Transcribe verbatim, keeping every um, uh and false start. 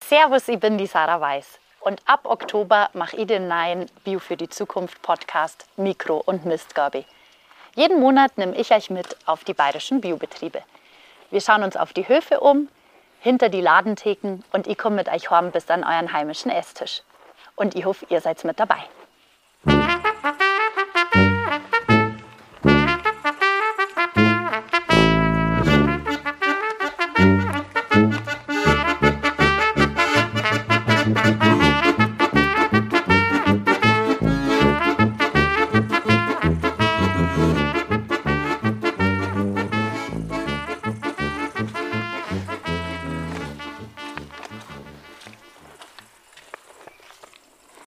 Servus, ich bin die Sarah Weiß und ab Oktober mache ich den neuen Bio für die Zukunft Podcast Mikro- und Mistgabe. Jeden Monat nehme ich euch mit auf die bayerischen Biobetriebe. Wir schauen uns auf die Höfe um, hinter die Ladentheken und ich komme mit euch heim bis an euren heimischen Esstisch. Und ich hoffe, ihr seid mit dabei.